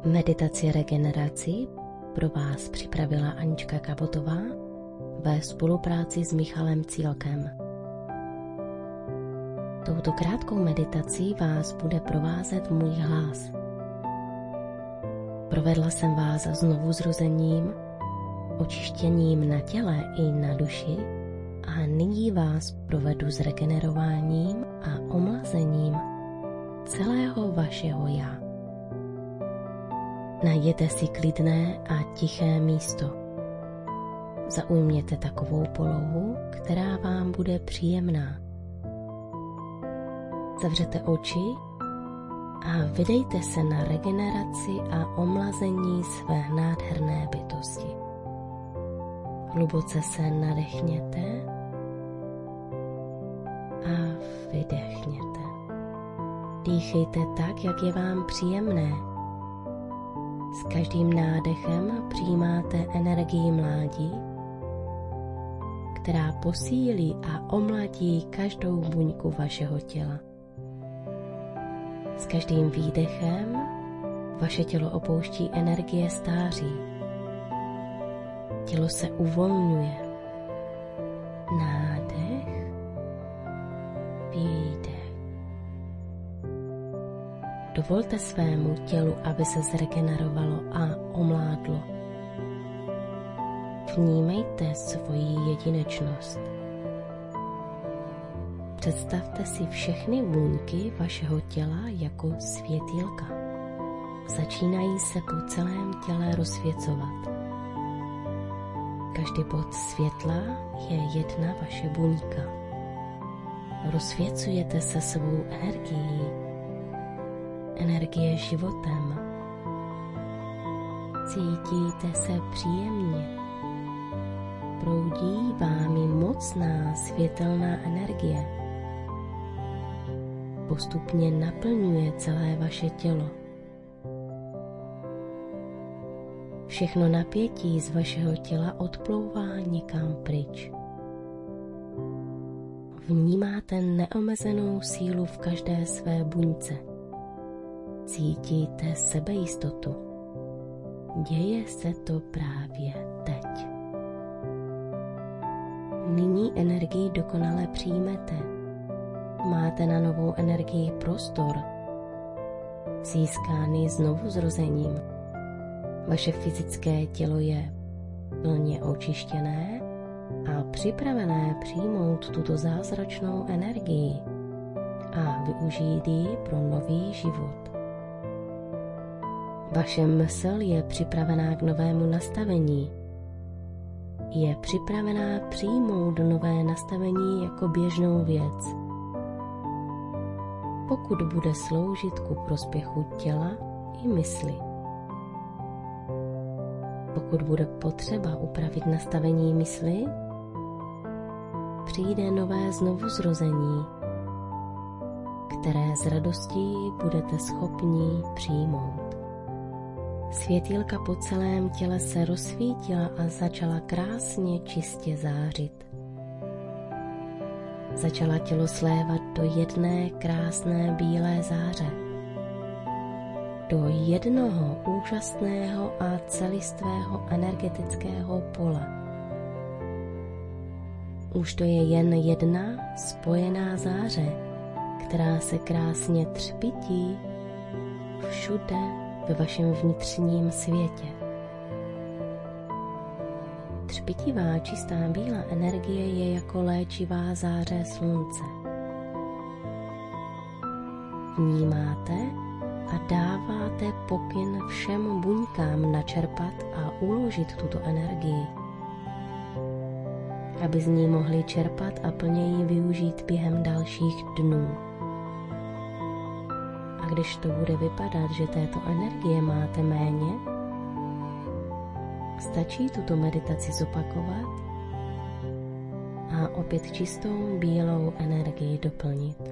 Meditaci regeneraci pro vás připravila Anička Kabotová ve spolupráci s Michalem Cílkem. Touto krátkou meditací vás bude provázet můj hlas. Provedla jsem vás znovuzrozením, očištěním na těle i na duši a nyní vás provedu s regenerováním a omlazením celého vašeho já. Najděte si klidné a tiché místo. Zaujměte takovou polohu, která vám bude příjemná. Zavřete oči a vydejte se na regeneraci a omlazení své nádherné bytosti. Hluboce se nadechněte a vydechněte. Dýchejte tak, jak je vám příjemné. S každým nádechem přijímáte energii mládí, která posílí a omladí každou buňku vašeho těla. S každým výdechem vaše tělo opouští energie stáří. Tělo se uvolňuje. Nádech, výdech. Dovolte svému tělu, aby se zregenerovalo a omládlo. Vnímejte svoji jedinečnost. Představte si všechny buňky vašeho těla jako světýlka. Začínají se po celém těle rozsvěcovat. Každý bod světla je jedna vaše buňka. Rozsvěcujete se svou energií. Energie životem. Cítíte se příjemně. Proudí vámi mocná světelná energie. Postupně naplňuje celé vaše tělo. Všechno napětí z vašeho těla odplouvá někam pryč. Vnímáte neomezenou sílu v každé své buňce. Cítíte sebejistotu. Děje se to právě teď. Nyní energii dokonale přijmete. Máte na novou energii prostor, získaný znovuzrozením. Vaše fyzické tělo je plně očištěné a připravené přijmout tuto zázračnou energii a využít ji pro nový život. Vaše mysl je připravená k novému nastavení. Je připravená přijmout nové nastavení jako běžnou věc. Pokud bude sloužit ku prospěchu těla i mysli. Pokud bude potřeba upravit nastavení mysli, přijde nové znovuzrození, které s radostí budete schopni přijmout. Světýlka po celém těle se rozsvítila a začala krásně čistě zářit. Začala tělo slévat do jedné krásné bílé záře. Do jednoho úžasného a celistvého energetického pole. Už to je jen jedna spojená záře, která se krásně třpytí všude ve vašem vnitřním světě. Třpitivá čistá bílá energie je jako léčivá záře slunce. Vnímáte a dáváte pokyn všem buňkám načerpat a uložit tuto energii, aby z ní mohli čerpat a plně ji využít během dalších dnů. A když to bude vypadat, že této energie máte méně, stačí tuto meditaci zopakovat a opět čistou bílou energii doplnit.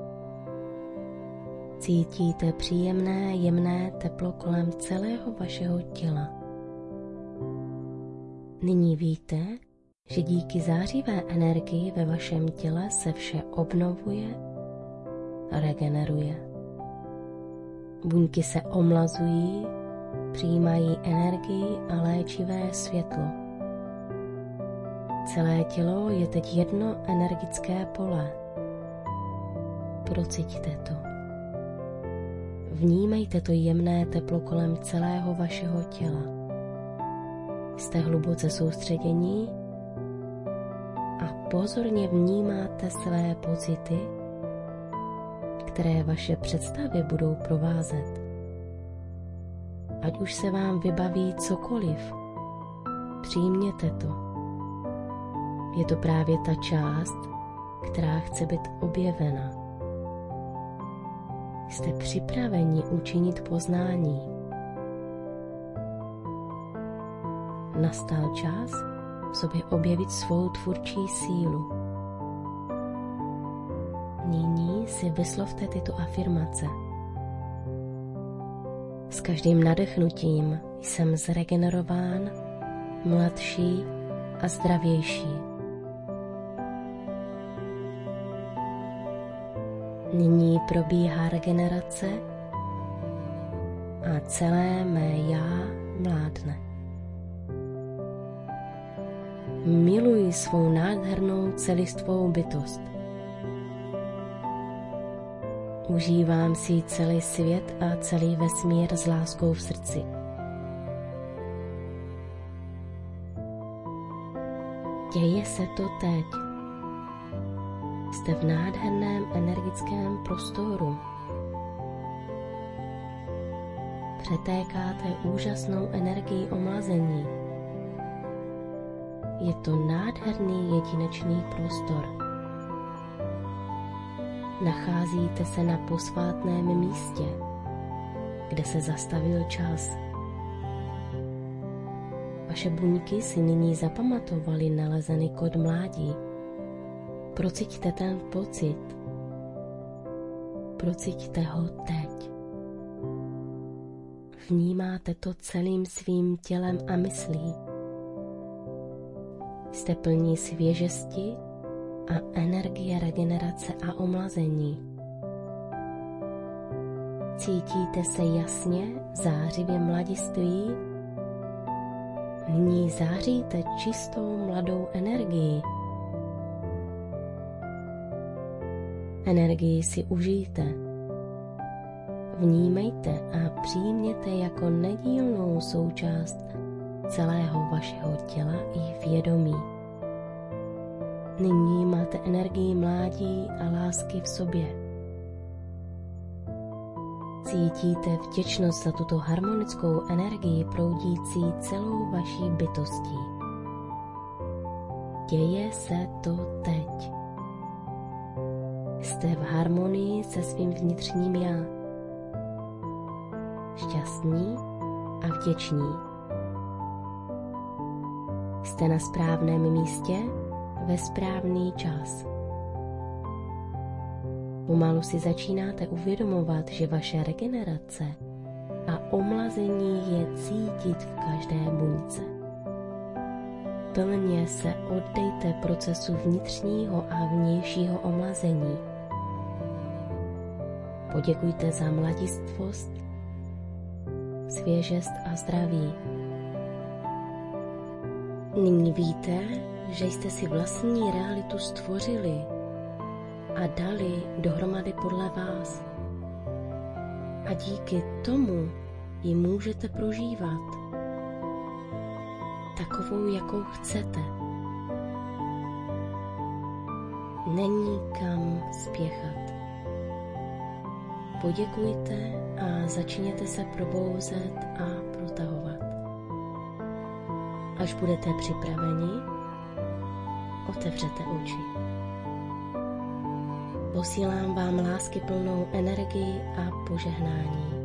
Cítíte příjemné, jemné teplo kolem celého vašeho těla. Nyní víte, že díky zářivé energii ve vašem těle se vše obnovuje, regeneruje. Buňky se omlazují, přijímají energii a léčivé světlo. Celé tělo je teď jedno energické pole. Prociťte to. Vnímejte to jemné teplo kolem celého vašeho těla. Jste hluboce soustředění a pozorně vnímáte své pocity, které vaše představy budou provázet. Ať už se vám vybaví cokoliv, přijměte to. Je to právě ta část, která chce být objevena. Jste připraveni učinit poznání. Nastal čas v sobě objevit svou tvůrčí sílu. Nyní si vyslovte tyto afirmace. S každým nadechnutím jsem zregenerován, mladší a zdravější. Nyní probíhá regenerace a celé mé já mládne. Miluji svou nádhernou celistvou bytost. Užívám si celý svět a celý vesmír s láskou v srdci. Děje se to teď. Jste v nádherném energickém prostoru. Přetékáte úžasnou energii omlazení. Je to nádherný jedinečný prostor. Nacházíte se na posvátném místě, kde se zastavil čas. Vaše buňky si nyní zapamatovaly nalezený kód mládí. Prociťte ten pocit. Prociťte ho teď. Vnímáte to celým svým tělem a myslí. Jste plní svěžesti a energie regenerace a omlazení. Cítíte se jasně, zářivě mladiství. Nyní záříte čistou mladou energii. Energii si užijte. Vnímejte a přijměte jako nedílnou součást celého vašeho těla i vědomí. Nyní máte energii mládí a lásky v sobě. Cítíte vděčnost za tuto harmonickou energii proudící celou vaší bytostí. Děje se to teď. Jste v harmonii se svým vnitřním já. Šťastní a vděční. Jste na správném místě ve správný čas. Pomalu si začínáte uvědomovat, že vaše regenerace a omlazení je cítit v každé buňce. Plně se oddejte procesu vnitřního a vnějšího omlazení. Poděkujte za mladistvost, svěžest a zdraví. Nyní víte, že jste si vlastní realitu stvořili a dali dohromady podle vás. A díky tomu ji můžete prožívat takovou, jakou chcete. Není kam spěchat. Poděkujte a začněte se probouzet a protahovat. Až budete připraveni, otevřete oči. Posílám vám láskyplnou energii a požehnání.